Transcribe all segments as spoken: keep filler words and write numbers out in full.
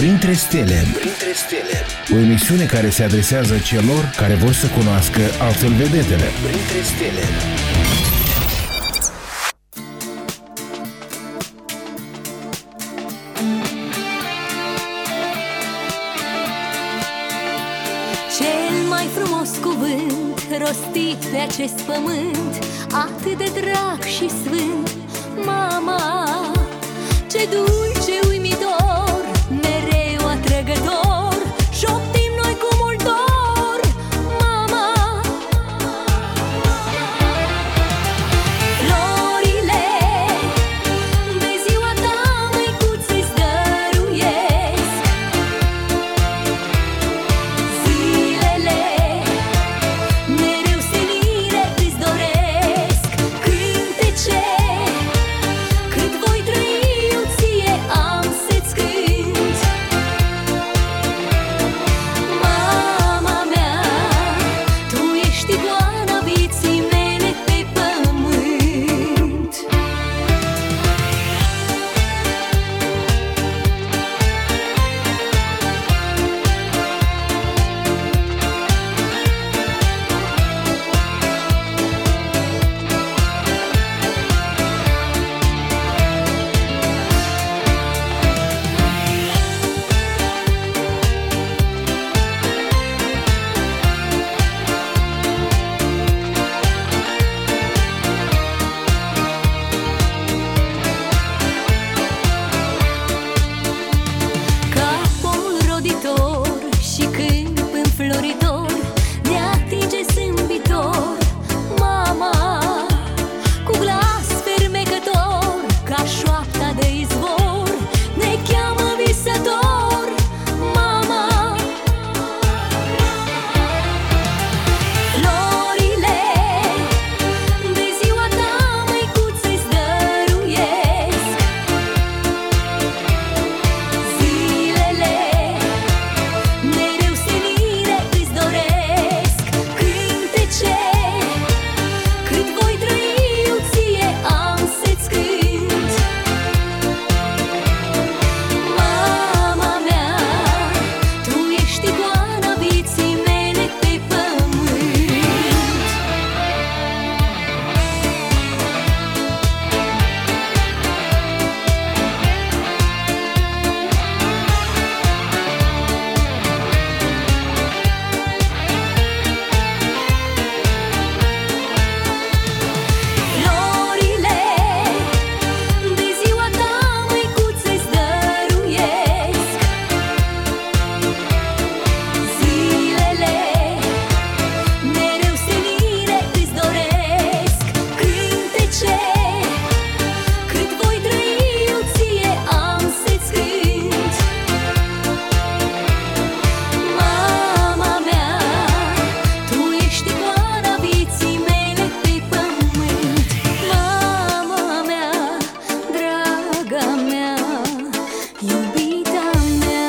Printre stele. Printre stele. O emisiune care se adresează celor care vor să cunoască altfel vedetele. Printre stele. Cel mai frumos cuvânt rostit pe acest pământ, atât de drag și sfânt, mama. Ce dulce, uimitor, mereu atrăgător, șoptim noi cu mult dor, mama. Florile de ziua ta, măicuță, îți dăruiesc. Zilele mereu senire îți doresc. Cântece cât voi trăi, eu ție am să-ți cânt. Mama mea, tu ești icoana vieții mele pe pământ. Ca pomul roditor și câmp înfloritor, ne atinge zâmbitor, mama. Cu glas fermecător, ca șoapta de izvor, ne cheamă visător, mama. Florile de ziua ta, măicuță, îți dăruiesc. Zilele mereu senire îți doresc. Cântece cât voi trăi, eu ție am să-ți cânt. Mama mea, tu ești icoana vieții mele pe pământ. Florile de ziua ta, măicuță, îți dăruiesc. Zilele mereu senire îți doresc. Cântece cât voi trăi, eu ție am să-ți cânt. Mama mea, tu ești icoana vieții mele pe pământ. Mama mea, draga mea, iubita mea.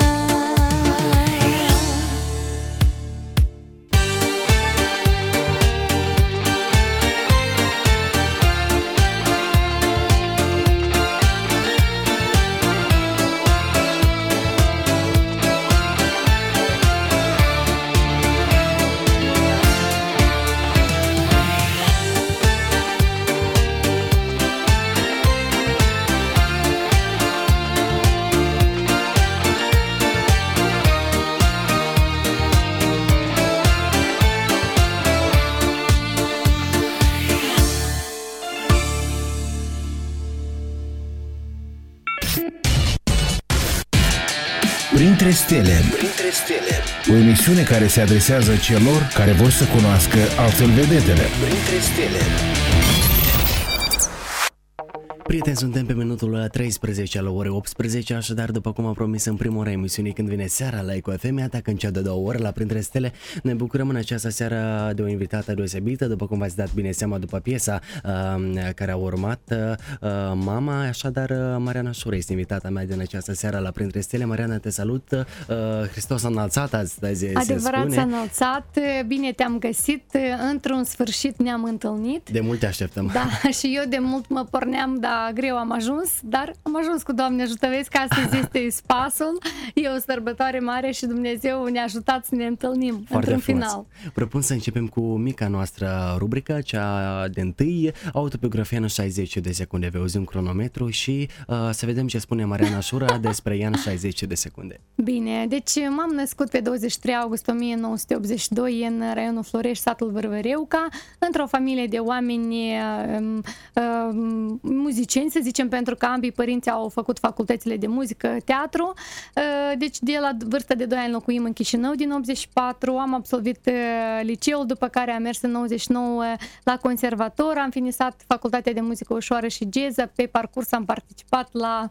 Printre stele. Printre stele. O emisiune care se adresează celor care vor să cunoască altfel vedetele. Printre stele. Prieteni, suntem pe minutul treisprezece la ore optsprezece, așadar, după cum am promis în prima oră a emisiunii, când vine seara la Eco F M, atacă în cea de două ore la Printre Stele. Ne bucurăm în această seară de o invitată deosebită, după cum v-ați dat bine seama după piesa uh, care a urmat, uh, Mama. Așadar, uh, Mariana Șură este invitata mea din această seară la Printre Stele. Mariana, te salut. Uh, Hristos a înălțat astăzi, Adevărat, s-a înălțat. Bine te-am găsit. Într-un sfârșit ne-am întâlnit. De mult te așteptăm. Da, și eu de mult mă porneam, dar dar greu am ajuns, dar am ajuns cu Doamne ajută, vezi că astăzi este Spasul, e o sărbătoare mare și Dumnezeu ne-a ajutat să ne întâlnim Foarte într-un frumos. final. Propun să începem cu mica noastră rubrică, cea de întâi, autobiografia în șaizeci de secunde. Vei auzi un cronometru și uh, să vedem ce spune Mariana Șura despre ea în șaizeci de secunde. Bine, deci m-am născut pe douăzeci și trei august o mie nouă sute optzeci și doi în raionul Florești, satul Vârvăreuca, într-o familie de oameni uh, uh, muzicieni, să zicem, pentru că ambii părinți au făcut facultățile de muzică, teatru. Uh, deci de la vârsta de doi ani locuim în Chișinău din optzeci și patru, am absolvit uh, liceul, după care am mers în nouăzeci și nouă la conservator, am finisat facultatea de muzică ușoară și jazz, pe parcurs am participat la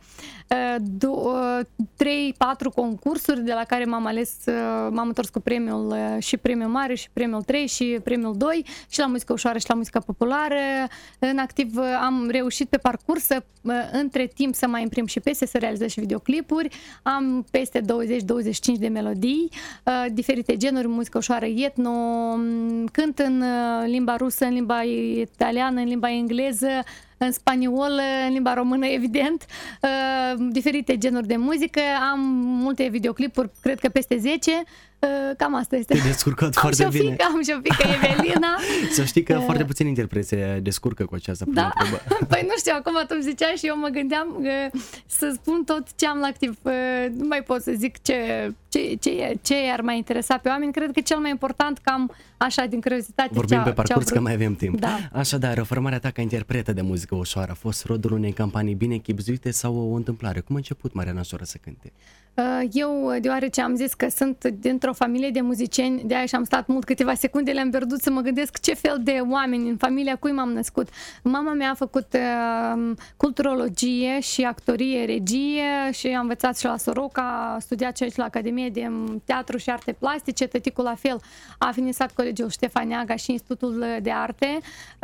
trei patru concursuri, de la care m-am ales, uh, m-am întors cu premiul uh, și premiul mare și premiul trei și premiul doi și la muzică ușoară și la muzică populară. În activ uh, am reușit pe parcurs să, uh, între timp să mai imprim și piese, să realizez și videoclipuri. Am peste douăzeci douăzeci și cinci de melodii, uh, diferite genuri, muzică ușoară, etno, cânt în uh, limba rusă, în limba italiană, în limba engleză, în spaniolă, în limba română, evident, uh, diferite genuri de muzică, am multe videoclipuri, cred că peste zece, uh, cam asta este. Te-ai descurcat am foarte și bine. Fică, am și o fică, Evelina. Să știi că Uh, foarte puțini interpreți se descurcă cu această primă Da? probă. Păi nu știu, acum tu îmi ziceai și eu mă gândeam uh, să spun tot ce am la activ. Uh, nu mai pot să zic ce, ce, ce, ce ar mai interesa pe oameni. Cred că cel mai important, cam așa, din curiozitate, Vorbim ce pe parcurs că mai avem timp. Da. Așadar, formarea ta ca interpretă de muzică ușoară a fost rodul unei campanii bine chibzuite sau o întâmplare? Cum a început Mariana Șura să cânte? Eu, deoarece am zis că sunt dintr-o familie de muzicieni, de aia și am stat mult, câteva secunde le-am pierdut să mă gândesc ce fel de oameni, în familia cui m-am născut. Mama mea a făcut uh, culturologie și actorie, regie și a învățat și la Soroca, a studiat și aici la Academie de Teatru și Arte Plastice. Tăticul la fel a finisat Colegiul Ștefaniaga și Institutul de Arte.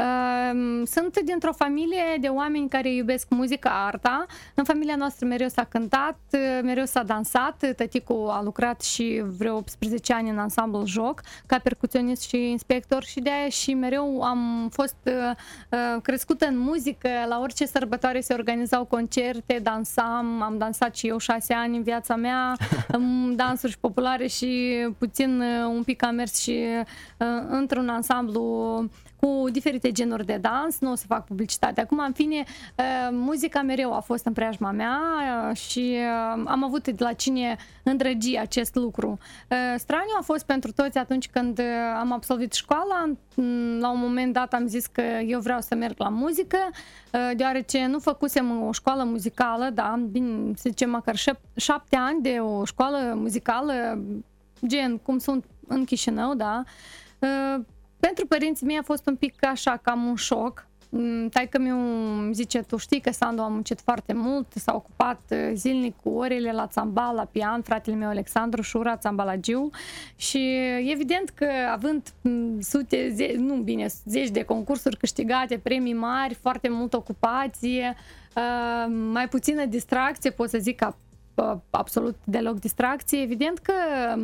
Uh, sunt dintr-o familie de oameni care iubesc muzica, arta. În familia noastră mereu s-a cântat, mereu s-a dansat. Tăticul a lucrat și vreo optsprezece ani în ansamblul Joc ca percuționist și inspector și de aia și mereu am fost uh, crescută în muzică. La orice sărbătoare se organizau concerte, dansam, am dansat și eu șase ani în viața mea, dansuri și populare și puțin uh, un pic am mers și uh, într-un ansamblu cu diferite genuri de dans, nu o să fac publicitate. Acum, în fine, muzica mereu a fost în preajma mea și am avut de la cine îndrăgi acest lucru. Straniu a fost pentru toți atunci când am absolvit școala. La un moment dat am zis că eu vreau să merg la muzică, deoarece nu făcusem o școală muzicală, da, bine, să zicem măcar șapte ani de o școală muzicală, gen cum sunt în Chișinău, da. Pentru părinții mei a fost un pic așa, cam un șoc. Taică-miu zice, tu știi că Sandu a muncit foarte mult, s-a ocupat zilnic cu orele la țambal, la pian, fratele meu Alexandru Șura, țambalagiu, și evident că având sute, ze- nu bine, zeci de concursuri câștigate, premii mari, foarte multă ocupație, mai puțină distracție, pot să zic că absolut deloc distracție, evident că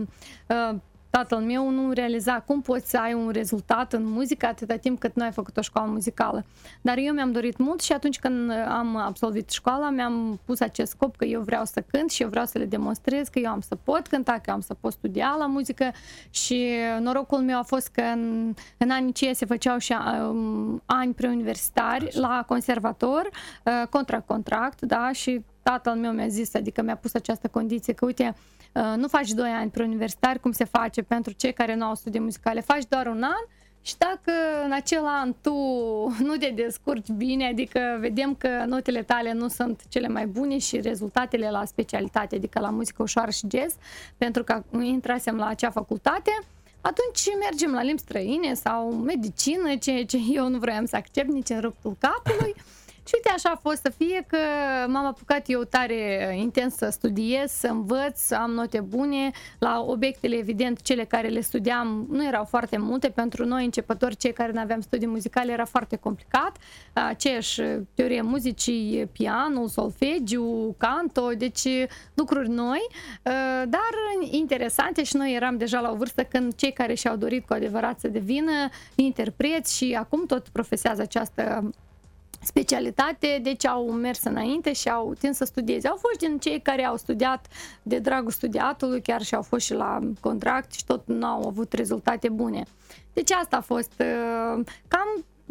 tatăl meu nu realiza cum poți să ai un rezultat în muzică atâta timp cât nu ai făcut o școală muzicală. Dar eu mi-am dorit mult și atunci când am absolvit școala mi-am pus acest scop că eu vreau să cânt și eu vreau să le demonstrez că eu am să pot cânta, că eu am să pot studia la muzică și norocul meu a fost că în, în anii aceia se făceau și um, ani preuniversitari la conservator, uh, contra contract, da, și tatăl meu mi-a zis, adică mi-a pus această condiție că uite, nu faci doi ani preuniversitari, cum se face pentru cei care nu au studii muzicale, faci doar un an și dacă în acel an tu nu te descurci bine, adică vedem că notele tale nu sunt cele mai bune și rezultatele la specialitate, adică la muzică ușoară și jazz, pentru că intrasem la acea facultate, atunci mergem la limbi străine sau medicină, ceea ce eu nu vroiam să accept nici în ruptul capului. Și uite, așa a fost să fie că m-am apucat eu tare intens să studiez, să învăț, am note bune. La obiectele, evident, cele care le studiam nu erau foarte multe. Pentru noi, începători, cei care nu aveam studii muzicale, era foarte complicat. Aceeași teorie muzicii, pianul, solfegiu, canto, deci lucruri noi, dar interesante și noi eram deja la o vârstă când cei care și-au dorit cu adevărat să devină interpreți și acum tot profesează această specialitate, deci au mers înainte și au tins să studieze. Au fost din cei care au studiat de dragul studiatului, chiar și au fost și la contract și tot nu au avut rezultate bune. Deci asta a fost uh, cam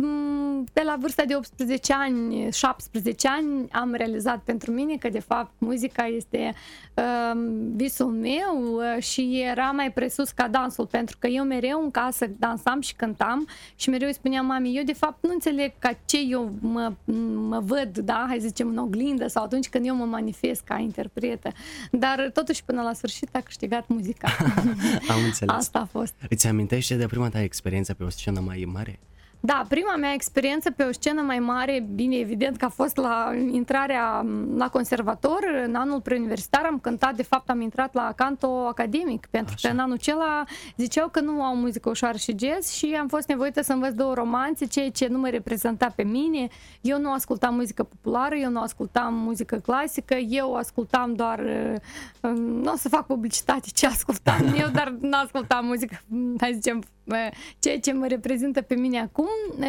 pe la vârsta de optsprezece ani, șaptesprezece ani, am realizat pentru mine că de fapt muzica este uh, visul meu și era mai presus ca dansul, pentru că eu mereu în casă dansam și cântam și mereu îi spuneam mami, eu de fapt nu înțeleg ca ce eu mă, mă văd, da, hai să zicem în oglindă sau atunci când eu mă manifest ca interpretă, dar totuși până la sfârșit a câștigat muzica. Am înțeles. Asta a fost. Îți amintește de prima ta experiență pe o scenă mai mare? Da, prima mea experiență pe o scenă mai mare, bine, evident că a fost la intrarea la conservator, în anul preuniversitar am cântat, de fapt am intrat la canto academic, pentru Așa. că în anul acela ziceau că nu au muzică ușoară și jazz și am fost nevoită să învăț două romanțe, ceea ce nu mă reprezenta pe mine. Eu nu ascultam muzică populară, eu nu ascultam muzică clasică, eu ascultam doar, nu o să fac publicitate ce ascultam eu, dar nu ascultam muzică, hai zicem, ceea ce mă reprezintă pe mine acum,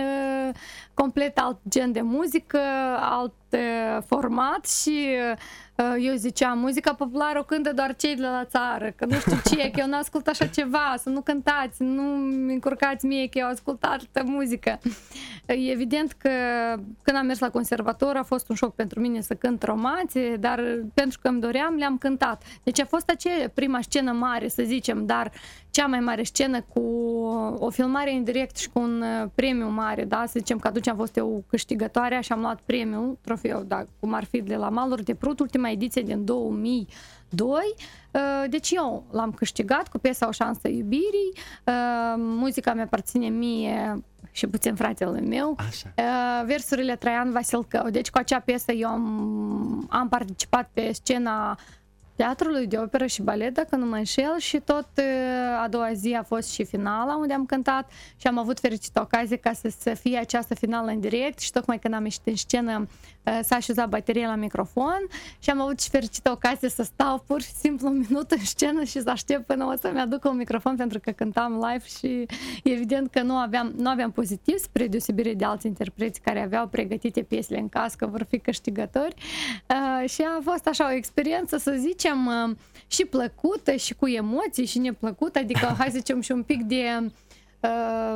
complet alt gen de muzică, alt format și eu ziceam, muzica populară o cântă doar cei de la țară, că nu știu ce, că eu nu ascult așa ceva, să nu cântați, nu-mi încurcați mie că eu ascult altă muzică. Evident că când am mers la conservator a fost un șoc pentru mine să cânt romanțe, dar pentru că îmi doream, le-am cântat. Deci a fost aceea prima scenă mare, să zicem, dar cea mai mare scenă cu o filmare în direct și cu un premiu mare, da? Să zicem că atunci am fost eu câștigătoarea și am luat premiul, trofeu, da, cum ar fi de la Maluri de Prut, ultima ediție din două mii doi. Deci eu l-am câștigat cu piesa O șansă iubirii, muzica mi aparține mie și puțin fratele meu. Așa. Versurile Traian Vasilcău. Deci cu acea piesă eu am, am participat pe scena Teatrului de Operă și Balet, dacă nu mă înșel, și tot a doua zi a fost și finala unde am cântat și am avut fericită ocazie ca să, să fie această finală în direct și tocmai când am ieșit în scenă s-a așezat bateria la microfon și am avut și fericită ocazie să stau pur și simplu un minut în scenă și să aștept până o să-mi aducă un microfon pentru că cântam live și evident că nu aveam, nu aveam pozitiv spre deosebire de alți interpreți care aveau pregătite piesele în caz că vor fi câștigători uh, și a fost așa o experiență, să zicem, uh, și plăcută și cu emoții și neplăcută, adică hai să zicem și un pic de Uh,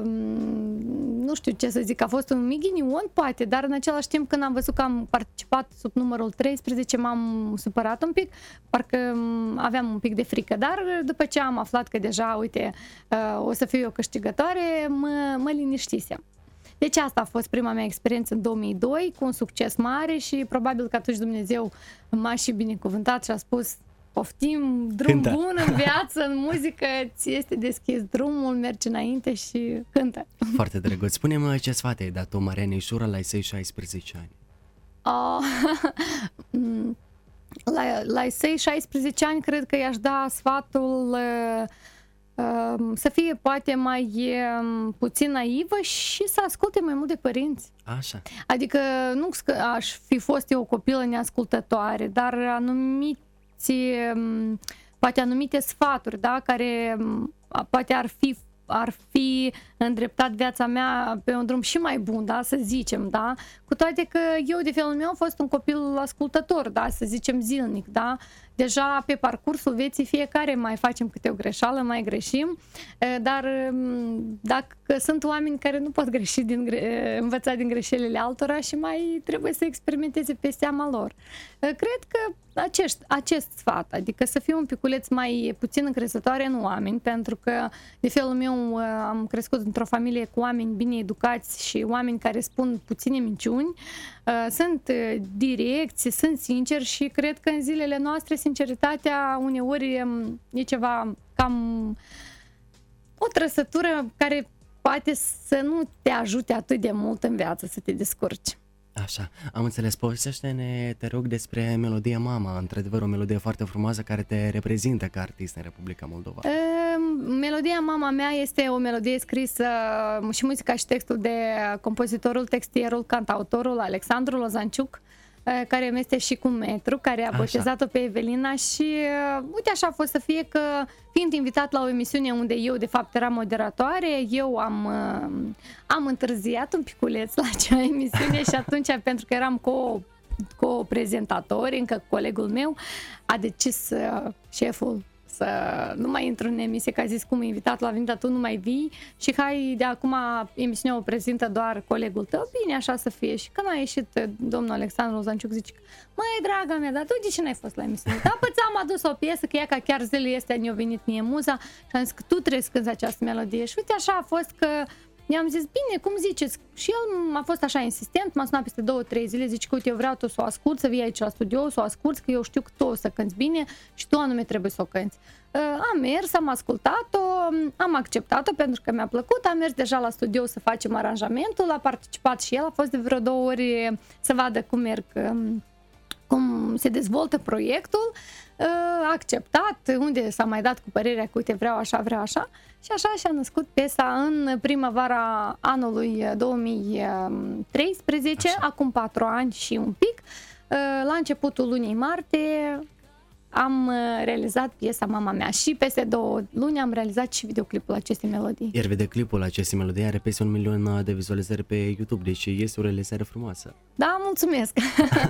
nu știu ce să zic, a fost un mic ghinion poate, dar în același timp când am văzut că am participat sub numărul treisprezece m-am supărat un pic, parcă aveam un pic de frică, dar după ce am aflat că deja, uite, uh, o să fiu eu câștigătoare, mă, mă liniștisem. Deci asta a fost prima mea experiență în două mii doi, cu un succes mare și probabil că atunci Dumnezeu m-a și binecuvântat și a spus: poftim, drum cântă. Bun în viață, în muzică, ți este deschis drumul, mergi înainte și cântă. Foarte drăguț. Spune-mă ce sfat ai dat-o Marianei Șura la ei șaisprezece ani. Oh, la, la ei șaisprezece ani cred că i-aș da sfatul uh, să fie poate mai uh, puțin naivă și să asculte mai mult de părinți. Așa. Adică nu că aș fi fost eu o copilă neascultătoare, dar anumite poate anumite sfaturi, da, care poate ar fi ar fi îndreptat viața mea pe un drum și mai bun, da, să zicem, da, cu toate că eu de felul meu am fost un copil ascultător, da, să zicem zilnic, da, deja pe parcursul vieții fiecare mai facem câte o greșeală, mai greșim, dar dacă sunt oameni care nu pot greși din, învăța din greșelile altora și mai trebuie să experimenteze pe seama lor. Cred că acest, acest sfat, adică să fiu un piculeț mai puțin încrezătoare în oameni, pentru că de felul meu am crescut într-o familie cu oameni bine educați și oameni care spun puține minciuni, sunt direcți, sunt sinceri și cred că în zilele noastre sinceritatea uneori e ceva cam o trăsătură care poate să nu te ajute atât de mult în viață să te descurci. Așa, am înțeles. Povestește-ne, te rog, despre melodia Mama, într-adevăr o melodie foarte frumoasă care te reprezintă ca artist în Republica Moldova. E, melodia Mama mea este o melodie scrisă și muzica și textul de compozitorul, textierul, cantautorul Alexandru Lozanciuc. care mi este și cu metru, care a botezat-o pe Evelina și uite așa a fost să fie că fiind invitat la o emisiune unde eu de fapt eram moderatoare, eu am, am întârziat un piculeț la acea emisiune și atunci pentru că eram cu co-prezentator, încă colegul meu a decis uh, șeful să nu mai intru în emisie, că a zis cum invitat l-a venit, dar tu nu mai vii și hai de acum emisiunea o prezintă doar colegul tău, bine așa să fie. Și când a ieșit domnul Alexandru Lozanciuc zice, măi draga mea, dar tu de ce n-ai fost la emisiune? Da, păi ți-am adus o piesă, că ea ca chiar zilele astea ne-a venit mie muza și am zis că tu trebuie să cânti această melodie și uite așa a fost că i-am zis, bine, cum ziceți? Și el a fost așa insistent, m-a sunat peste două, trei zile, zice că uite, eu vreau tu să o ascult, să vii aici la studio, să o asculți, că eu știu că tu o să cânti bine și tu anume trebuie să o cânti. Am mers, am ascultat-o, am acceptat-o pentru că mi-a plăcut, am mers deja la studio să facem aranjamentul, a participat și el, a fost de vreo două ori să vadă cum merg, cum se dezvoltă proiectul, a acceptat, unde s-a mai dat cu părerea că uite vreau așa, vreau așa și așa și-a născut piesa în primăvara anului două mii treisprezece, așa. Acum patru ani și un pic, la începutul lunii martie am realizat piesa Mama Mea și peste două luni am realizat și videoclipul acestei melodii. Iar videoclipul acestei melodii are peste un milion de vizualizări pe YouTube, deci este o realizare frumoasă. Da, mulțumesc!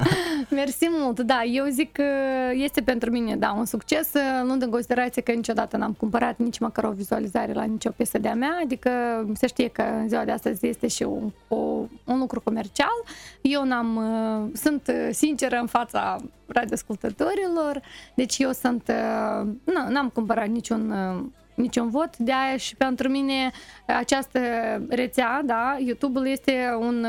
Mersi mult! Da, eu zic că este pentru mine, da, un succes, luând în considerație că niciodată n-am cumpărat nici măcar o vizualizare la nicio piesă de-a mea, adică se știe că în ziua de astăzi este și un, o, un lucru comercial. Eu n-am, sunt sinceră în fața radioascultătorilor, deci eu sunt, nu, n-am cumpărat niciun, niciun vot, de aia și pentru mine această rețea, da, YouTube-ul este un,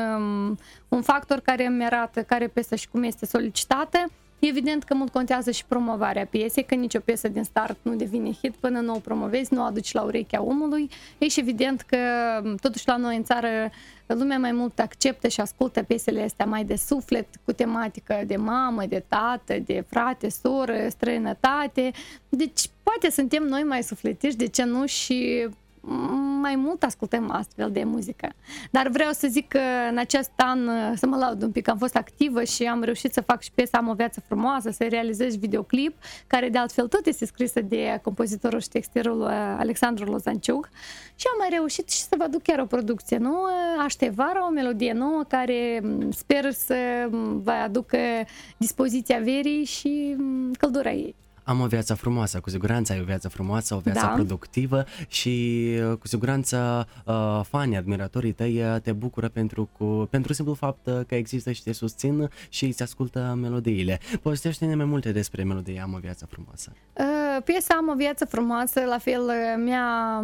un factor care îmi arată care piesă și cum este solicitată. Evident că mult contează și promovarea piesei, că nicio piesă din start nu devine hit până nu o promovezi, nu o aduci la urechea omului. E și evident că totuși la noi în țară lumea mai mult acceptă și ascultă piesele astea mai de suflet, cu tematică de mamă, de tată, de frate, soră, străinătate. Deci poate suntem noi mai sufletiși, de ce nu, și mai mult ascultăm astfel de muzică. Dar vreau să zic că în acest an, să mă laud un pic, am fost activă și am reușit să fac și piesa Am o viață frumoasă, să realizez videoclip, care de altfel tot este scrisă de compozitorul și textilul Alexandru Lozanciuc, și am mai reușit și să vă aduc chiar o producție nouă, Aștevara, o melodie nouă care sper să vă aducă dispoziția verii și căldura ei. Am o viață frumoasă, cu siguranță ai o viață frumoasă, o viață da. productivă și cu siguranță uh, fanii, admiratorii tăi te bucură pentru, cu, pentru simplu fapt că există și te susțin și îți ascultă melodiile. Povestește-ne mai multe despre melodia Am o viață frumoasă. Uh, piesa Am o viață frumoasă, la fel, mi-a,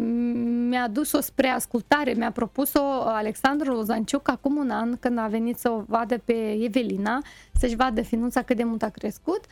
mi-a dus-o spre ascultare, mi-a propus-o Alexandru Lozanciuc acum un an, când a venit să o vadă pe Evelina, să-și vadă finuța cât de mult a crescut.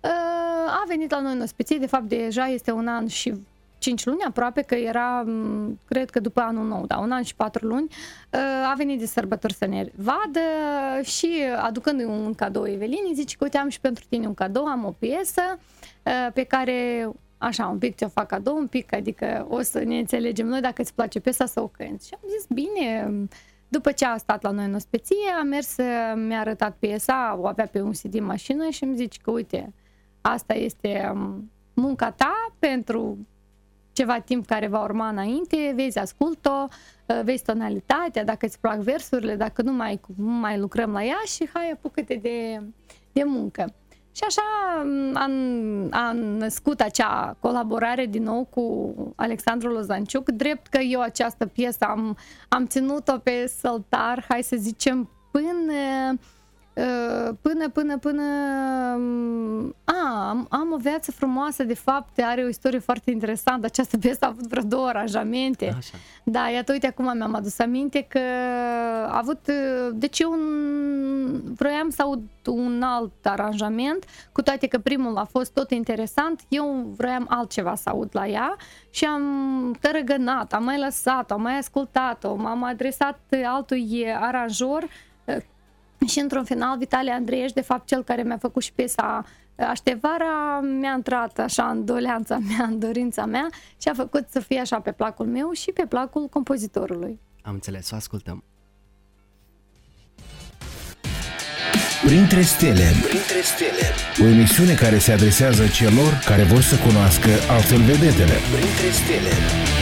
A venit la noi în ospiție, de fapt deja este un an și cinci luni aproape, că era, cred că după anul nou, da, un an și patru luni, a venit de sărbători să ne vadă și aducându-i un cadou Evelinii, zice că uite, am și pentru tine un cadou, am o piesă pe care așa un pic ți-o fac cadou, un pic, adică o să ne înțelegem noi, dacă îți place piesa să o cânti. Și am zis, bine. După ce a stat la noi în ospiție, a mers, mi-a arătat piesa, o avea pe un C D în mașină și îmi zice că uite, asta este munca ta pentru ceva timp care va urma înainte, vezi, ascult-o, vezi tonalitatea, dacă îți plac versurile, dacă nu mai, nu mai lucrăm la ea și hai, apucă-te de, de muncă. Și așa am, am născut acea colaborare din nou cu Alexandru Lozanciuc, drept că eu această piesă am, am ținut-o pe săltar, hai să zicem, până... Până, până, până... A, am, am o viață frumoasă, de fapt, are o istorie foarte interesantă. Această piesă a avut vreo două aranjamente. Așa. Da, iată, uite, acum mi-am adus aminte că a avut... Deci eu vroiam să aud un alt aranjament, cu toate că primul a fost tot interesant, eu vroiam altceva să aud la ea și am tărăgănat, am mai lăsat-o, am mai ascultat-o, m-am adresat altui aranjor. Și într-un final, Vitalie Andreeș, de fapt cel care mi-a făcut și piesa Aștevara, mi-a intrat așa în doleanța mea, în dorința mea și a făcut să fie așa pe placul meu și pe placul compozitorului. Am înțeles, o ascultăm. Printre stele. Printre stele. O emisiune care se adresează celor care vor să cunoască altfel vedetele. Printre stele.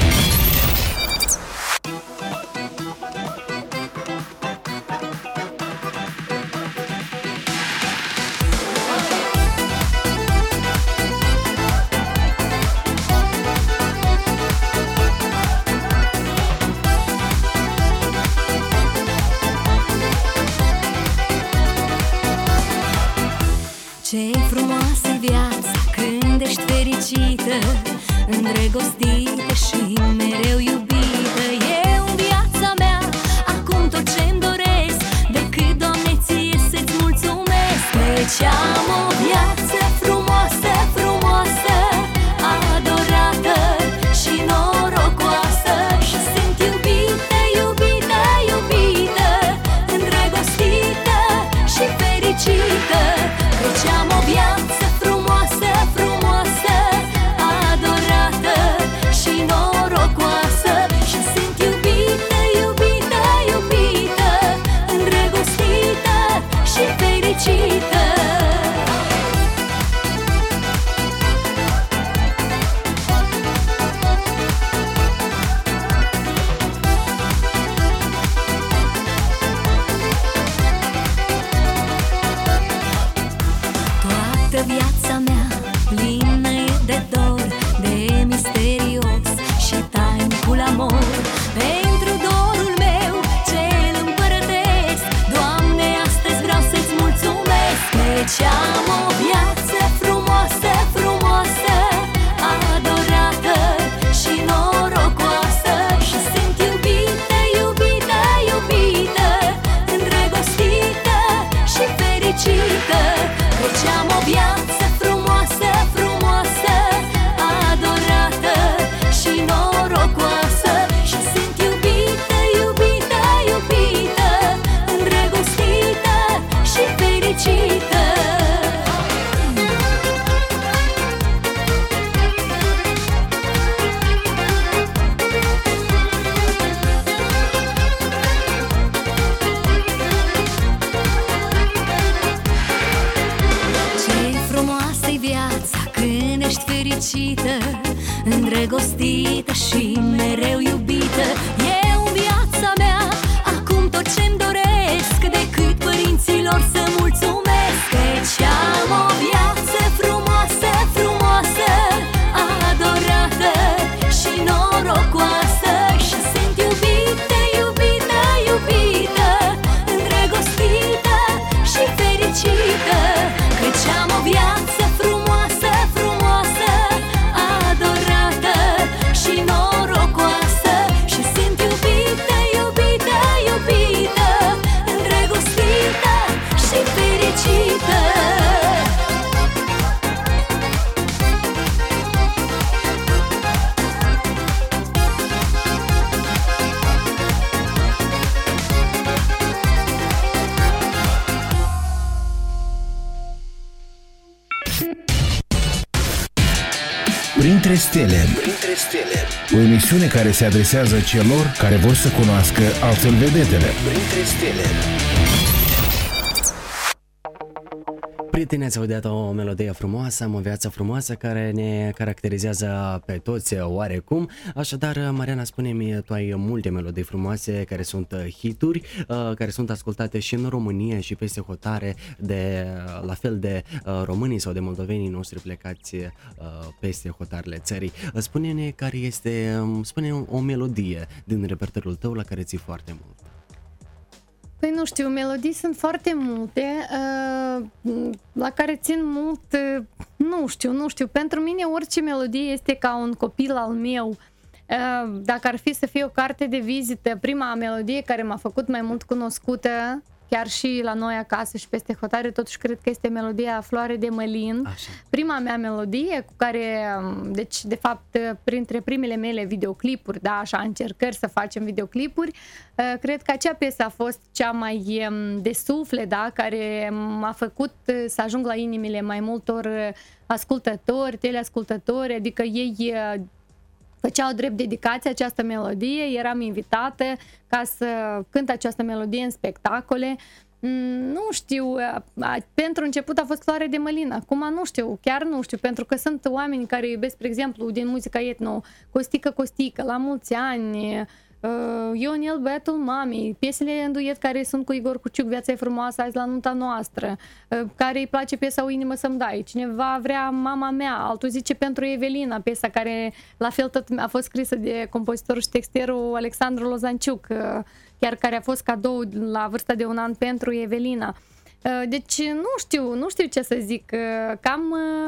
Ce frumoasă viața când ești fericită, îndrăgostită și mereu iubită. Eu în viața mea acum tot ce-mi doresc, decât, Doamne, ție să-ți mulțumesc. Căci am o viață frumoasă, frumoasă, adorată și norocoasă. Și sunt iubită, iubită, iubită, îndrăgostită și fericită. Căci am o viață frumoasă, frumoasă, adorată și norocoasă. Și sunt iubită, iubită, iubită, îndrăgostită și fericită. Toată viața mea plină e de dor, de misterios și tainicul amor. Pentru dorul meu cel împărătesc, Doamne, astăzi vreau să-ți mulțumesc. Căci am o viață frumoasă, frumoasă, adorată și norocoasă. Și sunt iubită, iubită, iubită, îndrăgostită și fericită. Căci am o viață frumoasă, frumoasă, adorată și norocoasă. Și sunt iubită, iubită, iubită, îndrăgostită și fericită. Ce frumoasă-i viața când ești fericită, îndrăgostită și mereu iubită. Eu în viața mea acum tot ce-mi doresc, decât părinților să mulțumesc. Căci am o viață frumoasă, frumoasă, adorată și norocoasă. Și sunt iubită, iubită, iubită, îndrăgostită și fericită. Căci am o viață frumoasă, frumoasă, adorată și norocoasă. Și sunt iubită, iubită, iubită, îndrăgostită și fericită. Printre stele. Printre stele. O emisiune care se adresează celor care vor să cunoască altfel vedetele. Printre stele. Prieteni, ați audiat o melodie frumoasă, am o viață frumoasă care ne caracterizează pe toți oarecum. Așadar, Mariana, spune-mi, tu ai multe melodii frumoase care sunt hituri, care sunt ascultate și în România și peste hotare de, la fel de românii sau de moldovenii noștri plecați peste hotarele țării. Spune-ne care este, spune o melodie din repertoriul tău la care ții foarte mult. Păi nu știu, melodii sunt foarte multe, uh, la care țin mult, uh, nu știu, nu știu. Pentru mine orice melodie este ca un copil al meu. Uh, dacă ar fi să fie o carte de vizită, prima melodie care m-a făcut mai mult cunoscută, chiar și la noi acasă și peste hotare, totuși cred că este melodia Floare de mălin. Așa. Prima mea melodie cu care, deci de fapt printre primele mele videoclipuri, da, așa încercări să facem videoclipuri, cred că acea piesă a fost cea mai de suflet, da, care m-a făcut să ajung la inimile mai multor ascultători, teleascultători, adică ei făceau drept dedicație această melodie, eram invitată ca să cânt această melodie în spectacole. Nu știu, pentru început a fost Floare de Mălin, acum nu știu, chiar nu știu, pentru că sunt oameni care iubesc, spre exemplu, din muzica etno, Costică, Costică, La mulți ani, Ionel, Băiatul Mamei, piesele în duet care sunt cu Igor Cuciuc, Viața e frumoasă, Azi la nunta noastră, care îi place piesa O inimă să-mi dai, cineva vrea Mama mea, altul zice Pentru Evelina, piesa care la fel tot a fost scrisă de compozitorul și texterul Alexandru Lozanciuc, chiar care a fost cadou la vârsta de un an pentru Evelina. Deci nu știu, nu știu ce să zic, cam,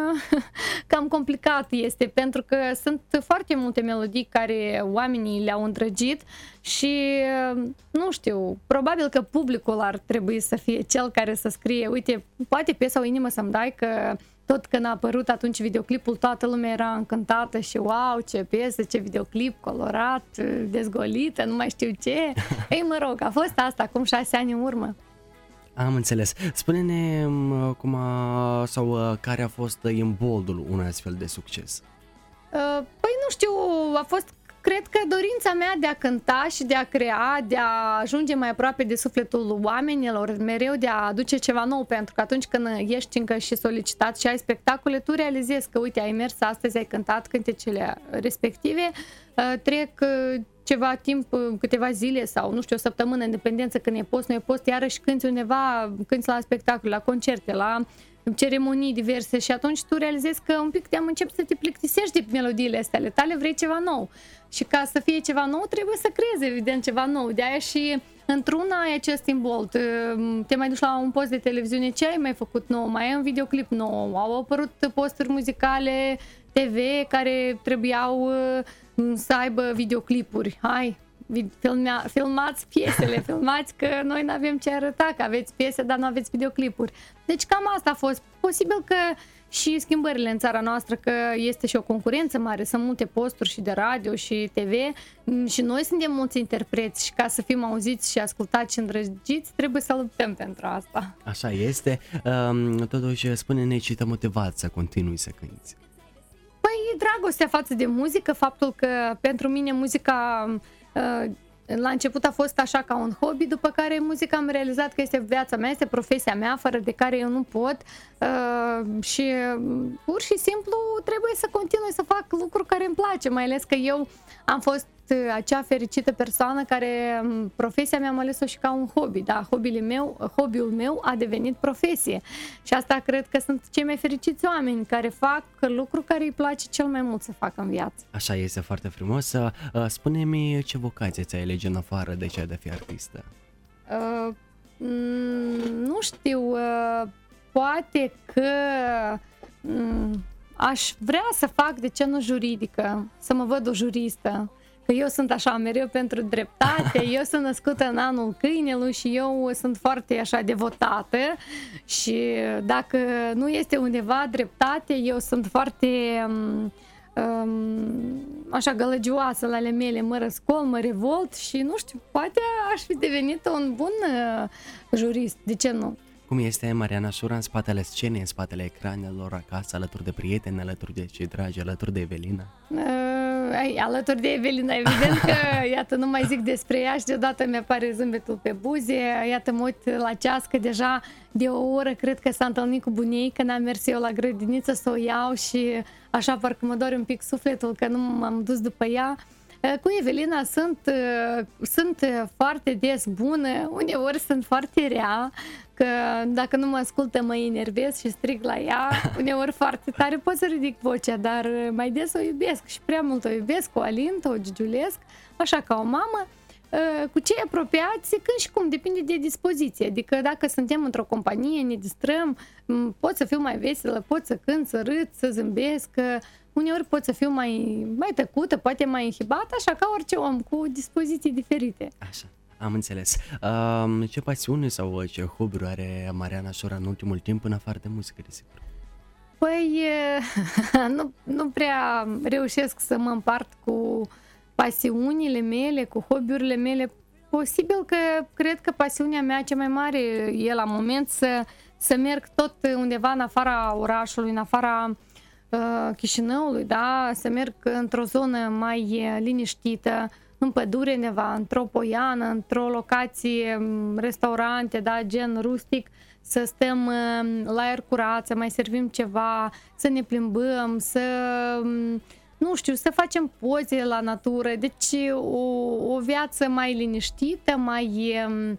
cam complicat este, pentru că sunt foarte multe melodii care oamenii le-au îndrăgit și nu știu, probabil că publicul ar trebui să fie cel care să scrie, uite, poate piesa O inimă să-mi dai, că tot când a apărut atunci videoclipul, toată lumea era încântată și wow, ce piesă, ce videoclip colorat, dezgolită, nu mai știu ce. Ei, mă rog, a fost asta acum șase ani în urmă. Am înțeles. Spune-ne cum a, sau care a fost imboldul unui astfel de succes. Păi nu știu, a fost, cred că dorința mea de a cânta și de a crea, de a ajunge mai aproape de sufletul oamenilor, mereu de a aduce ceva nou, pentru că atunci când ești încă și solicitat și ai spectacole, tu realizezi că, uite, ai mers astăzi, ai cântat cântecele respective, trec ceva timp, câteva zile sau, nu știu, o săptămână, independență, când e post, nu e post, iarăși cânti undeva, cânti la spectacol, la concerte, la ceremonii diverse și atunci tu realizezi că un pic te-am început să te plictisești de melodiile astea ale tale, vrei ceva nou. Și ca să fie ceva nou, trebuie să creezi, evident, ceva nou. De-aia și într-una ai acest imbold. Te mai duci la un post de televiziune, ce ai mai făcut nou? Mai ai un videoclip nou? Au apărut posturi muzicale, T V, care trebuiau să aibă videoclipuri. Hai, filmea, filmați piesele, filmați că noi nu avem ce arăta, că aveți piese, dar nu aveți videoclipuri. Deci cam asta a fost. Posibil că și schimbările în țara noastră, că este și o concurență mare, sunt multe posturi și de radio și T V și noi suntem mulți interpreți și ca să fim auziți și ascultați și îndrăgiți, trebuie să luptăm pentru asta. Așa este. Totuși, spune-ne ce te-a motivat să continui să cânti. Păi dragostea față de muzică, faptul că pentru mine muzica la început a fost așa ca un hobby, după care muzica am realizat că este viața mea, este profesia mea, fără de care eu nu pot și pur și simplu trebuie să continui să fac lucruri care îmi place, mai ales că eu am fost acea fericită persoană care profesia mea am ales-o și ca un hobby, da, hobby-ul meu, hobby-ul meu a devenit profesie și asta cred că sunt cei mai fericiți oameni care fac lucruri care îi place cel mai mult să facă în viață. Așa este, foarte frumos. Spune-mi ce vocație ți-ai alege în afară de cea de a fi artistă? Uh, nu știu, uh, poate că um, aș vrea să fac, de ce nu juridică, să mă văd o juristă. Că eu sunt așa mereu pentru dreptate, eu sunt născută în anul câinelui și eu sunt foarte așa devotată și dacă nu este undeva dreptate, eu sunt foarte um, um, așa gălăgioasă la ale mele, mă răscol, mă revolt și nu știu, poate aș fi devenit un bun uh, jurist, de ce nu? Cum este Mariana Șura în spatele scenei, în spatele ecranelor, acasă, alături de prieteni, alături de cei dragi, alături de Evelina? Uh, ai, alături de Evelina, evident că, iată, nu mai zic despre ea și deodată mi-apare zâmbetul pe buze, iată, mă uit la ceas că deja de o oră cred că s-a întâlnit cu bunica, n-am mers eu la grădiniță să o iau și așa parcă mă doare un pic sufletul că nu m-am dus după ea. Cu Evelina sunt, sunt foarte des bună, uneori sunt foarte rea, că dacă nu mă ascultă mă enervez și strig la ea, uneori foarte tare pot să ridic vocea, dar mai des o iubesc și prea mult o iubesc, o alint, o gigiulesc, așa ca o mamă. Cu cei apropiați, când și cum, depinde de dispoziție, adică dacă suntem într-o companie, ne distrăm, pot să fiu mai veselă, pot să cânt, să râd, să zâmbesc, uneori pot să fiu mai, mai tăcută, poate mai inhibată, așa ca orice om, cu dispoziții diferite. Așa, am înțeles. Uh, ce pasiune sau ce hobby are Mariana Șura în ultimul timp, în afară de muzică, desigur? Păi, nu, nu prea reușesc să mă împart cu pasiunile mele, cu hobby-urile mele. Posibil că cred că pasiunea mea cea mai mare e la moment să, să merg tot undeva în afara orașului, în afara uh, Chișinăului, da? Să merg într-o zonă mai liniștită, în pădure undeva, într-o poiană, într-o locație, restaurante, da, gen rustic, să stăm la aer curat, să mai servim ceva, să ne plimbăm, să, nu știu, să facem poze la natură. Deci o, o viață mai liniștită, mai,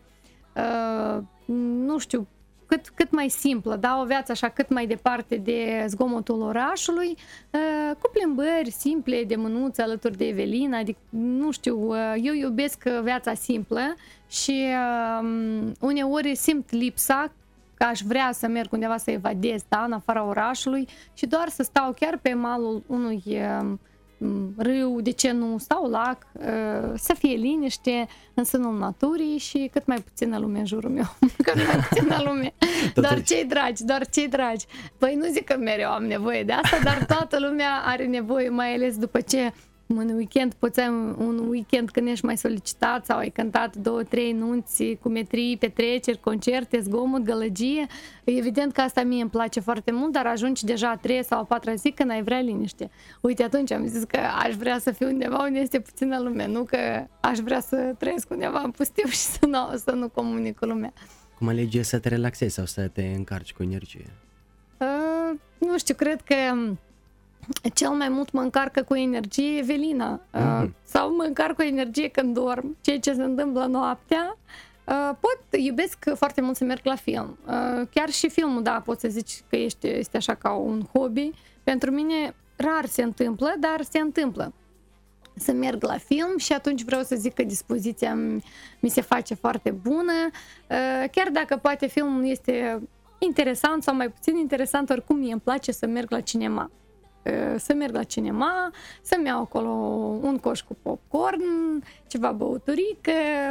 uh, nu știu, cât, cât mai simplă, da? O viață așa cât mai departe de zgomotul orașului, uh, cu plimbări simple de mânuță alături de Evelina, adică, nu știu, uh, eu iubesc viața simplă și uh, uneori simt lipsa că aș vrea să merg undeva să evadez, da, în afara orașului și doar să stau chiar pe malul unui uh, râu, de ce nu, sau lac, uh, să fie liniște în sânul naturii și cât mai puțină lume în jurul meu. Cât mai puțină lume. Doar cei dragi, doar cei dragi. Păi nu zic că mereu am nevoie de asta, dar toată lumea are nevoie, mai ales după ce în weekend poți ai un weekend când ești mai solicitat sau ai cântat două, trei nunți, cumetrii, petreceri, concerte, zgomot, gălăgie. Evident că asta mie îmi place foarte mult, dar ajungi deja a treia sau a patra zi când ai vrea liniște. Uite, atunci am zis că aș vrea să fiu undeva unde este puțină lume, nu că aș vrea să trăiesc undeva în pustiu și să nu, să nu comunic cu lumea. Cum alegi să te relaxezi sau să te încarci cu energie? Uh, nu știu, cred că cel mai mult mă încarcă cu energie Evelina. Mm-hmm. Uh, sau mă încarc cu energie când dorm, ceea ce se întâmplă noaptea. Uh, pot, iubesc foarte mult să merg la film. Uh, chiar și filmul, da, poți să zici că este, este așa ca un hobby. Pentru mine rar se întâmplă, dar se întâmplă să merg la film și atunci vreau să zic că dispoziția mi se face foarte bună. Uh, chiar dacă poate filmul este interesant sau mai puțin interesant, oricum mie îmi place să merg la cinema. Să merg la cinema, să-mi iau acolo un coș cu popcorn, ceva băuturică,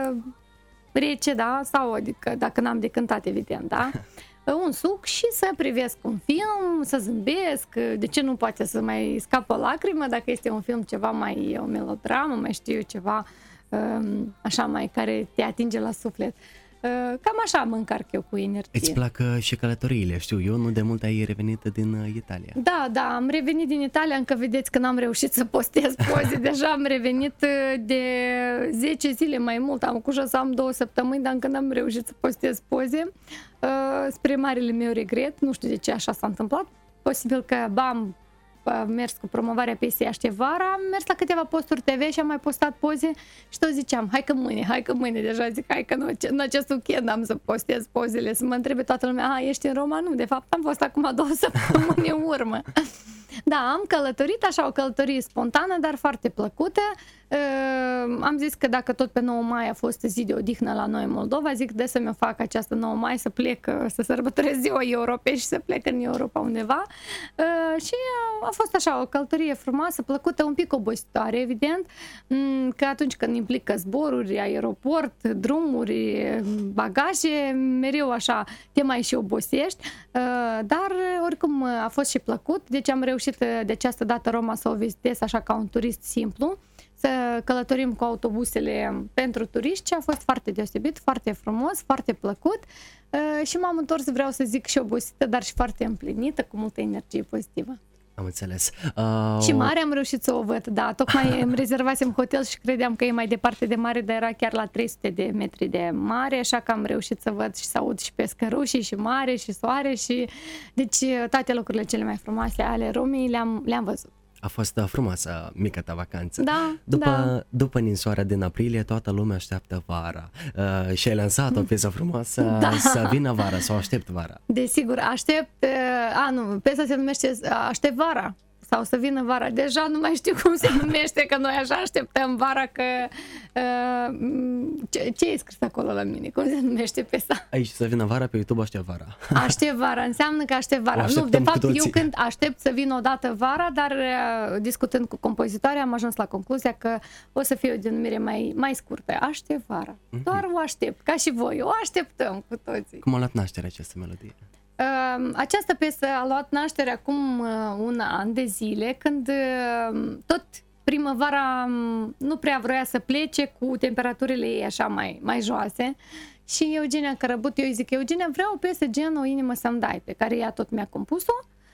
rece, da, sau adică dacă n-am de cântat, evident, da, un suc și să privesc un film, să zâmbesc, de ce nu poate să mai scapă o lacrimă dacă este un film ceva mai, o melodramă, mai știu eu, ceva așa mai care te atinge la suflet. Cam așa mă încarc eu cu energie. Îți plac și călătoriile, știu eu, nu de mult ai revenit din Italia. Da, da, am revenit din Italia, încă vedeți că n-am reușit să postez poze, deja am revenit de zece zile mai mult, am cușat să am două săptămâni, dar încă n-am reușit să postez poze, spre marele meu regret, nu știu de ce așa s-a întâmplat, posibil că am mers cu promovarea piesei Aște vara, am mers la câteva posturi T V și am mai postat poze și tot ziceam, hai că mâine, hai că mâine, deja zic, hai că în acest weekend am să postez pozele, să mă întrebe toată lumea, a, ești în Roma? Nu, de fapt am fost acum două săptămâni în urmă. Da, am călătorit, așa o călătorie spontană, dar foarte plăcută. Uh, am zis că dacă tot pe nouă mai a fost zi de odihnă la noi în Moldova, zic de să-mi fac această nouă mai, să plec, să sărbătoresc ziua Europei și să plec în Europa undeva. Uh, și a fost așa o călătorie frumoasă, plăcută, un pic obositoare, evident, că atunci când implică zboruri, aeroport, drumuri, bagaje, mereu așa te mai și obosești, uh, dar oricum a fost și plăcut, deci am reușit de această dată Roma să o vizitez așa ca un turist simplu, să călătorim cu autobuzele pentru turiști și a fost foarte deosebit, foarte frumos, foarte plăcut și m-am întors, vreau să zic, și obosită, dar și foarte împlinită, cu multă energie pozitivă. Am înțeles. Uh... Și mare am reușit să o văd, da, tocmai îmi rezervasem hotel și credeam că e mai departe de mare, dar era chiar la trei sute de metri de mare, așa că am reușit să văd și să aud și pescărușii și mare și soare și deci toate locurile cele mai frumoase ale Romei le-am, le-am văzut. A fost frumoasă mica ta vacanță. Da, după, da. După ninsoarea din aprilie, toată lumea așteaptă vara. Uh, și ai lansat o piesă frumoasă, da. Să vină vara sau aștept vara. Desigur, aștept, a nu, piesa se numește Aștept vara sau Să vină vara. Deja nu mai știu cum se numește, că noi așa așteptăm vara, că uh, ce, ce e scris acolo la mine? Cum se numește piesa? Aici Să vină vara, pe YouTube Aștept vara. Aștept vara, înseamnă că aștept vara. Nu, de fapt, eu când aștept să vină odată vara, dar uh, discutând cu compozitoarea am ajuns la concluzia că o să fie o denumire mai, mai scurtă. Aștept vara. Mm-hmm. Doar o aștept, ca și voi. O așteptăm cu toții. Cum a luat naștere această melodie? Uh, această piesă a luat naștere acum uh, un an de zile, când uh, tot primăvara um, nu prea vroia să plece cu temperaturile ei așa mai, mai joase și Eugenia Cărăbut, eu îi zic, Eugenia, vreau o piesă gen O inimă să-mi dai, pe care ea tot mi-a compus-o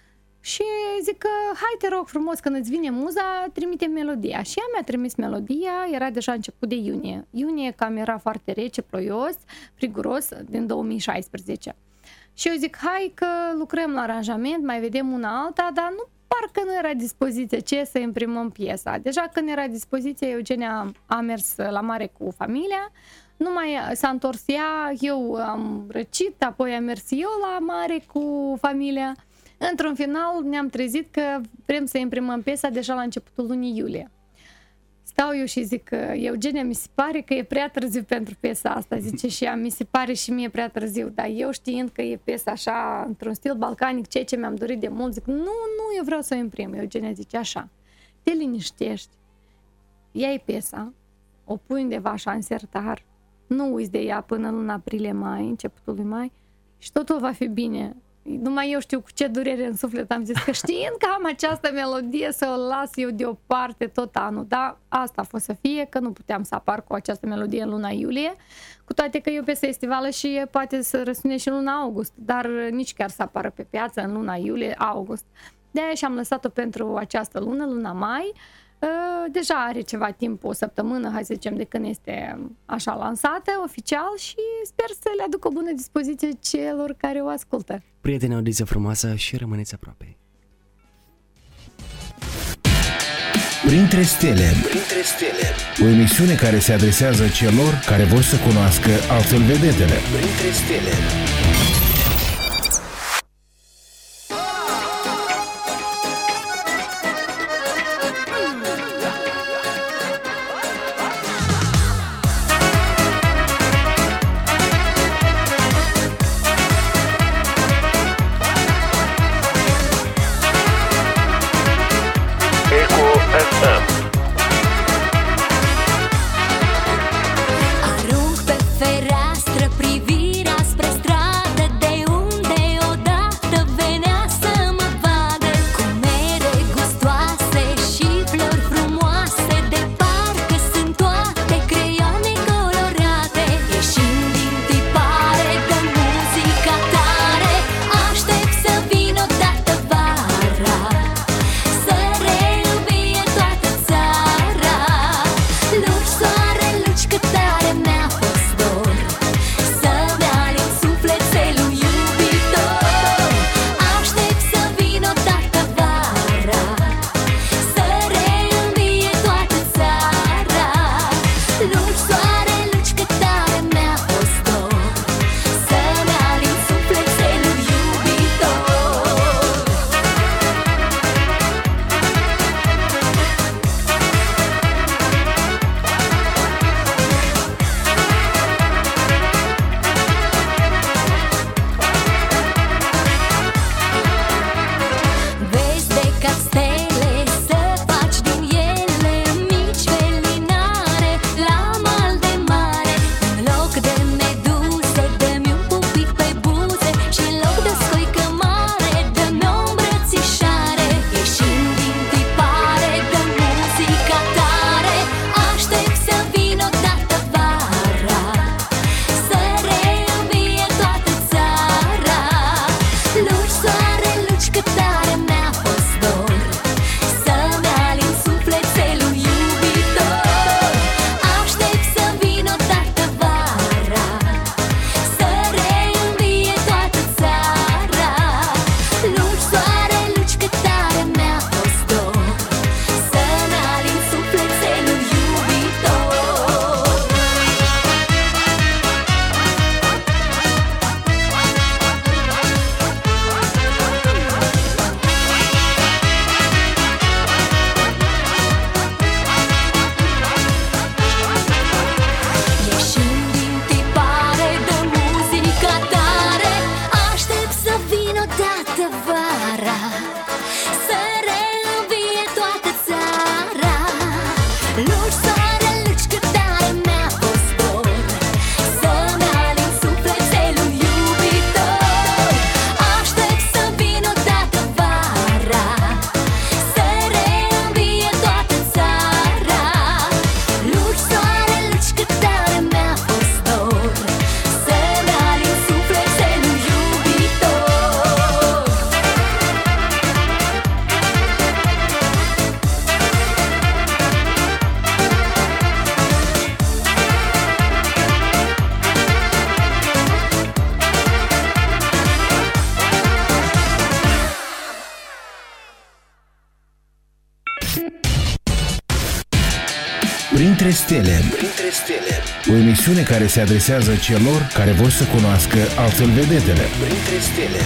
și zic că hai te rog frumos, când îți vine muza, trimite melodia. Și ea mi-a trimis melodia, era deja început de iunie. Iunie cam era foarte rece, ploios, friguros, din două mii șaisprezece. Și eu zic, hai că lucrăm la aranjament, mai vedem una alta, dar nu, parcă nu era dispoziție ce să imprimăm piesa. Deja când era dispoziție, Eugenia a mers la mare cu familia, nu mai s-a întors ea, eu am răcit, apoi am mers eu la mare cu familia. Într-un final ne-am trezit că vrem să imprimăm piesa deja la începutul lunii iulie. Stau eu și zic că Eugenia, mi se pare că e prea târziu pentru piesa asta, zice și ea, mi se pare și mie prea târziu, dar eu știind că e piesa așa, într-un stil balcanic, ceea ce mi-am dorit de mult, zic, nu, nu, eu vreau să o imprim. Eugenia zice așa, te liniștești, iei piesa, o pui undeva așa în sertar, nu uiți de ea până în luna aprilie-mai, începutul lui mai, și totul va fi bine. Numai eu știu cu ce durere în suflet am zis că știind că am această melodie să o las eu deoparte tot anul, dar asta a fost să fie, că nu puteam să apar cu această melodie în luna iulie, cu toate că e o piesă estivală și poate să răsune și în luna august, dar nici chiar să apară pe piață în luna iulie-august. De-aia și-am lăsat-o pentru această lună, luna mai. Deja are ceva timp, o săptămână, hai să zicem, de când este așa lansată oficial și sper să le aduc o bună dispoziție celor care o ascultă. Prieteni, audiție frumoasă și rămâneți aproape. Printre stele, Printre stele, o emisiune care se adresează celor care vor să cunoască altfel vedetele. Printre stele. Arunc pe fereastră privirea spre stradă, de unde odată venea să mă vadă, cu mere gustoase și flori frumoase, de parcă sunt toate creioane colorate. Ieșind din tipare de muzica tare, aștept să vină odată vara, să reînvie toată țara. Printre stele, Printre stele, o emisiune care se adresează celor care vor să cunoască altfel vedetele. Printre stele.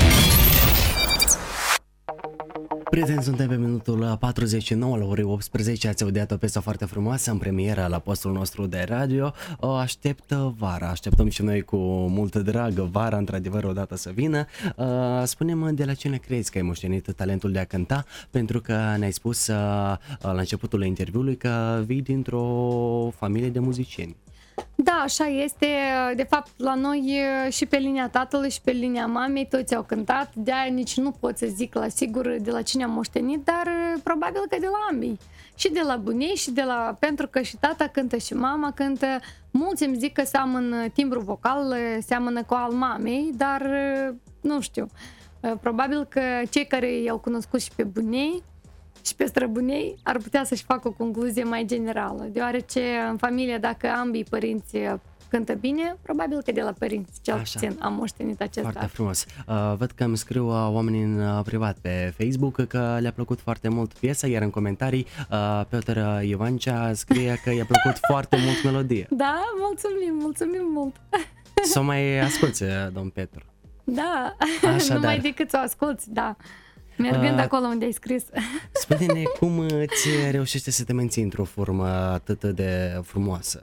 Prieteni, suntem pe minutul patruzeci și nouă la ore optsprezece, ați audiat o piesă foarte frumoasă în premieră la postul nostru de radio. O așteptă vara, așteptăm și noi cu multă dragă vara, într-adevăr, odată să vină. Spune-mă de la cine crezi că ai moștenit talentul de a cânta, pentru că ne-ai spus la începutul interviului că vii dintr-o familie de muzicieni. Da, așa este. De fapt, la noi și pe linia tatălui și pe linia mamei toți au cântat, de-aia nici nu pot să zic la sigur de la cine am moștenit, dar probabil că de la ambii. Și de la bunei și de la... pentru că și tata cântă și mama cântă. Mulți îmi zic că seamănă timbru vocal, seamănă cu al mamei, dar nu știu. Probabil că cei care i-au cunoscut și pe bunei și pe străbunei ar putea să-și facă o concluzie mai generală, deoarece în familie, dacă ambii părinți cântă bine, probabil că de la părinți cel Așa. puțin am moștenit acest Foarte dar. frumos. Uh, văd că îmi scriu uh, oamenii în uh, privat pe Facebook că le-a plăcut foarte mult piesa, iar în comentarii uh, Piotr Ivancea scrie că i-a plăcut foarte mult melodie. Da, mulțumim, mulțumim mult. Să o mai asculți, domn Petru. Da, Așadar. numai decât să o asculți, da. Mergând Uh, acolo unde ai scris. Spune-ne cum îți reușește să te menții într-o formă atât de frumoasă.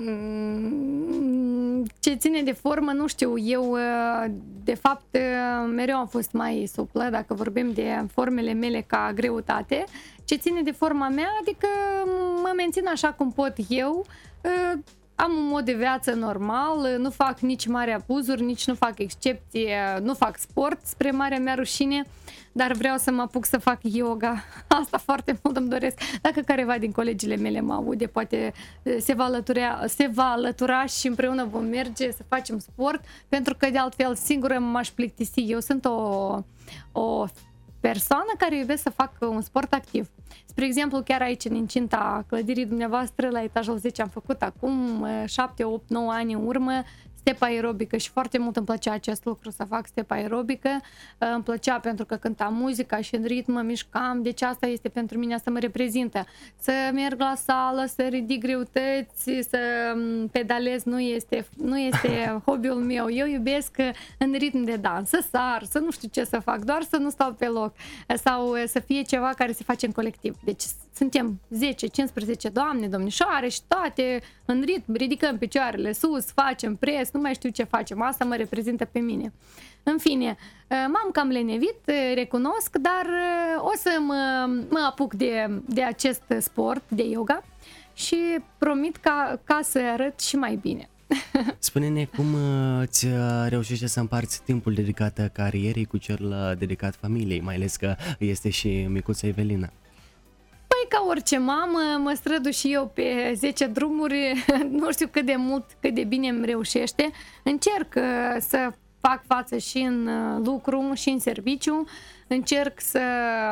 Ce ține de formă, nu știu, eu de fapt mereu am fost mai suplă, dacă vorbim de formele mele ca greutate. Ce ține de forma mea, adică mă mențin așa cum pot eu, am un mod de viață normal, nu fac nici mari abuzuri, nici nu fac excepție, nu fac sport spre marea mea rușine, dar vreau să mă apuc să fac yoga. Asta foarte mult îmi doresc. Dacă careva din colegile mele mă aude, poate se va alătura, se va alătura și împreună vom merge să facem sport, pentru că de altfel singură m-aș plictisi. Eu sunt o, o persoană care iubesc să fac un sport activ. Spre exemplu, chiar aici, în incinta clădirii dumneavoastră, la etajul zece, am făcut acum șapte, opt, nouă ani în urmă step aerobică și foarte mult îmi plăcea acest lucru, să fac step aerobică. Îmi plăcea pentru că cântam muzica și în ritm mă mișcam, deci asta este pentru mine, asta mă reprezintă. Să merg la sală, să ridic greutăți, să pedalez, nu este, nu este hobby-ul meu. Eu iubesc în ritm de dans, să sar, să nu știu ce să fac, doar să nu stau pe loc sau să fie ceva care se face în colectiv. Deci suntem zece, cincisprezece doamne, domnișoare și toate în ritm, ridicăm picioarele sus, facem pres, nu mai știu ce facem, asta mă reprezintă pe mine. În fine, m-am cam lenevit, recunosc, dar o să mă, mă apuc de, de acest sport, de yoga și promit ca, ca să arăt și mai bine. Spune-ne cum îți reușește să împarți timpul dedicat carierei cu cel dedicat familiei, mai ales că este și micuța Evelina. Păi ca orice mamă, mă strădu și eu pe zece drumuri, nu știu cât de mult, cât de bine îmi reușește. Încerc să fac față și în lucru și în serviciu, încerc să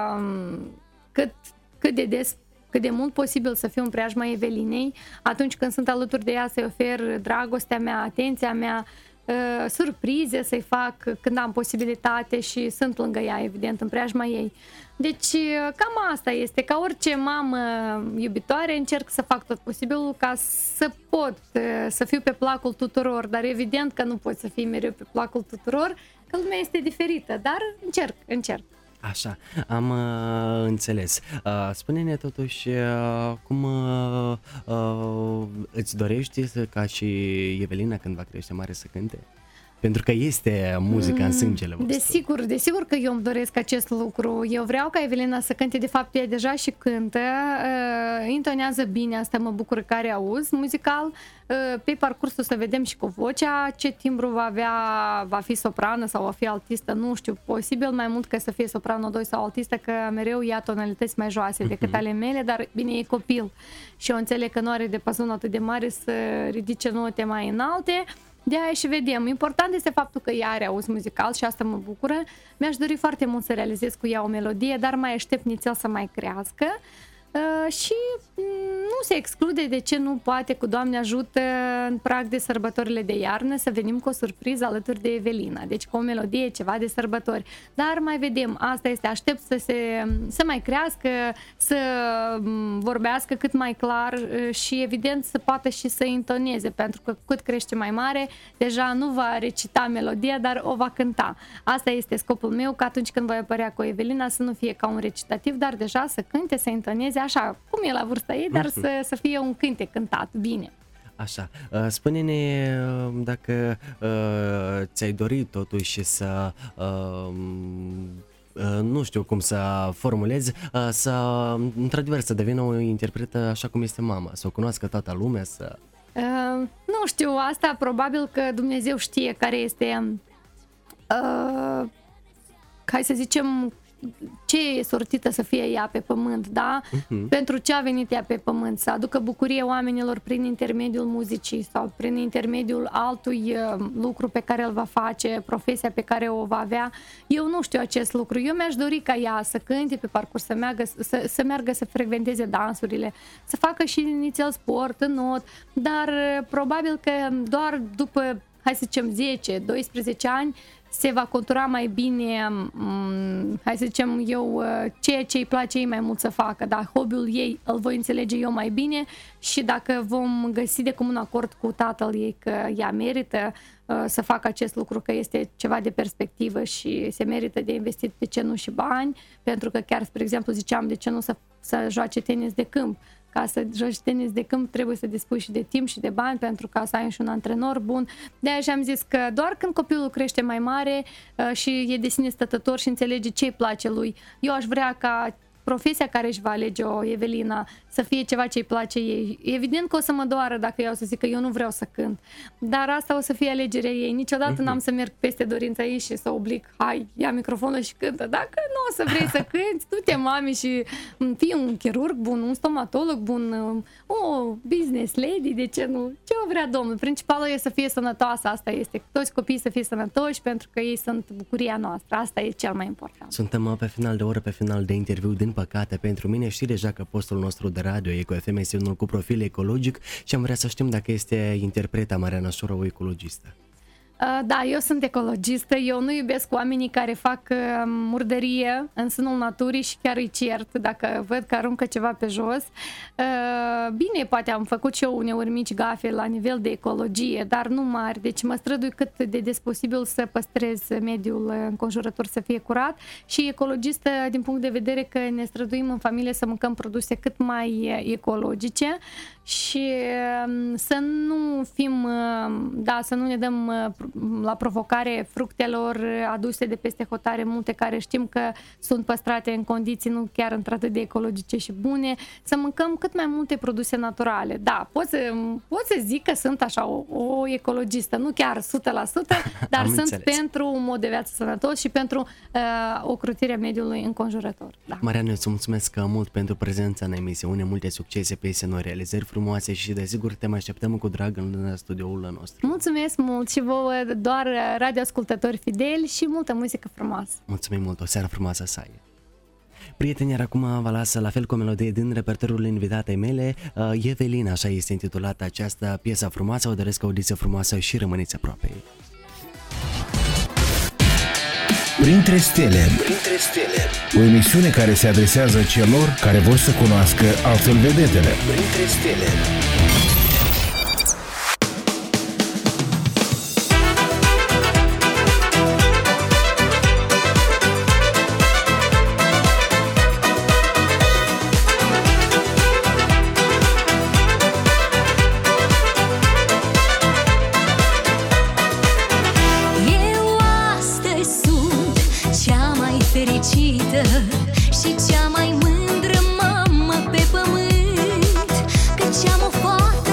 cât, cât de des, cât de mult posibil să fiu în preajma Evelinei, atunci când sunt alături de ea să-i ofer dragostea mea, atenția mea, surprize să-i fac când am posibilitate și sunt lângă ea, evident, în preajma ei. Deci cam asta este, ca orice mamă iubitoare încerc să fac tot posibilul ca să pot să fiu pe placul tuturor, dar evident că nu poți să fii mereu pe placul tuturor, că lumea este diferită, dar încerc, încerc. Așa, am uh, înțeles. Uh, spune-ne totuși uh, cum uh, uh, îți dorești să, ca și Evelina când va crește mare să cânte? Pentru că este muzica în sângele vostru. Desigur, desigur că eu îmi doresc acest lucru. Eu vreau ca Evelina să cânte, de fapt ea deja și cântă, uh, intonează bine, asta mă bucur că are auz muzical. Uh, pe parcursul să vedem și cu vocea ce timbru va avea, va fi soprană sau va fi altistă, nu știu, posibil mai mult că să fie soprană doi sau altistă, că mereu ia tonalități mai joase decât ale mele, dar bine, e copil și eu înțeleg că nu are diapazon atât de mare să ridice note mai înalte. De-aia și vedem. Important este faptul că ea are auz muzical și asta mă bucură. Mi-aș dori foarte mult să realizez cu ea o melodie, dar mai aștept nițel să mai crească. Uh, și nu se exclude, de ce nu poate, cu Doamne ajută, în prag de sărbătorile de iarnă să venim cu o surpriză alături de Evelina, deci cu o melodie, ceva de sărbători. Dar mai vedem, asta este, aștept să, se, să mai crească, să vorbească cât mai clar și evident să poată și să intoneze, pentru că cât crește mai mare, deja nu va recita melodia, dar o va cânta. Asta este scopul meu, că atunci când voi apărea cu Evelina să nu fie ca un recitativ, dar deja să cânte, să intoneze așa, cum e la vârsta ei, dar să, să fie un cântec cântat bine. Așa, spune-ne dacă ți-ai dorit totuși să, nu știu cum să formulezi, să, într-adevăr, să devină o interpretă așa cum este mama, să o cunoască toată lumea, să... Uh, nu știu, asta probabil că Dumnezeu știe care este, uh, hai să zicem, ce e sortită să fie ea pe pământ, da? Uh-huh. Pentru ce a venit ea pe pământ? Să aducă bucurie oamenilor prin intermediul muzicii sau prin intermediul altui uh, lucru pe care îl va face, profesia pe care o va avea. Eu nu știu acest lucru. Eu mi-aș dori ca ea să cânte pe parcurs, să meargă să, să, meargă să frecventeze dansurile, să facă și inițial sport, not, dar uh, probabil că doar după, hai să zicem, zece doisprezece ani, se va contura mai bine, hai să zicem eu, ceea ce îi place ei mai mult să facă, dar hobby-ul ei îl voi înțelege eu mai bine și dacă vom găsi de comun acord cu tatăl ei că ea merită să facă acest lucru, că este ceva de perspectivă și se merită de investit, de ce nu și bani, pentru că chiar, spre exemplu, ziceam, de ce nu să, să joace tenis de câmp. Ca să joci tenis de câmp trebuie să dispui și de timp și de bani pentru ca să ai și un antrenor bun. De-aia și-am zis că doar când copilul crește mai mare uh, și e de sine stătător și înțelege ce îi place lui, eu aș vrea ca profesia care își va alege-o Evelina să fie ceva ce îi place ei. Evident că o să mă doară dacă eu o să zic că eu nu vreau să cânt, dar asta o să fie alegerea ei. Niciodată uh-huh. n-am să merg peste dorința ei și să oblig, hai, ia microfonul și cântă. Dacă nu o să vrei să cânti, du-te, mami, și fii un chirurg bun, un stomatolog bun, o business lady, de ce nu? Ce o vrea Domnul? Principalul e să fie sănătoasă, asta este. Toți copiii să fie sănătoși pentru că ei sunt bucuria noastră. Asta e cel mai important. Suntem pe final de oră, pe final de interviu. Din păcate, pentru mine, știi deja că postul nostru de radio Eco F M este unul cu profil ecologic și am vrea să știm dacă este interpreta Mariana Șoră o ecologistă. Da, eu sunt ecologistă, eu nu iubesc oamenii care fac murdărie în sânul naturii și chiar îi cert dacă văd că aruncă ceva pe jos. Bine, poate am făcut și eu uneori mici gafe la nivel de ecologie, dar nu mari, deci mă strădui cât de des posibil să păstrez mediul înconjurător să fie curat și ecologistă din punct de vedere că ne străduim în familie să mâncăm produse cât mai ecologice și să nu fim, da, să nu ne dăm la provocare fructelor aduse de peste hotare, multe care știm că sunt păstrate în condiții nu chiar într-atât de ecologice și bune, să mâncăm cât mai multe produse naturale. Da, pot să, pot să zic că sunt așa o, o ecologistă, nu chiar o sută la sută, dar sunt înțeles. Pentru un mod de viață sănătos și pentru uh, ocrotirea mediului înconjurător. Da. Mariana, îți mulțumesc mult pentru prezența în emisiune, multe succese pe noi, realizări frumoase și desigur te mai așteptăm cu drag în studioul nostru. Mulțumesc mult și vouă, doar radioascultători fideli și multă muzică frumoasă. Mulțumim mult, o seară frumoasă să ai. Prieteni, iar acum vă lasă la fel cu o melodie din repertoriul invitatei mele, Evelina, așa este intitulată această piesă frumoasă, o doresc audiție frumoasă și rămâneți aproape. Printre stele, Printre stele, o emisiune care se adresează celor care vor să cunoască altfel vedetele. Printre stele. Fericită și cea mai mândră mamă pe pământ, căci am o fată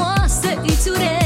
frumoasă îți urez.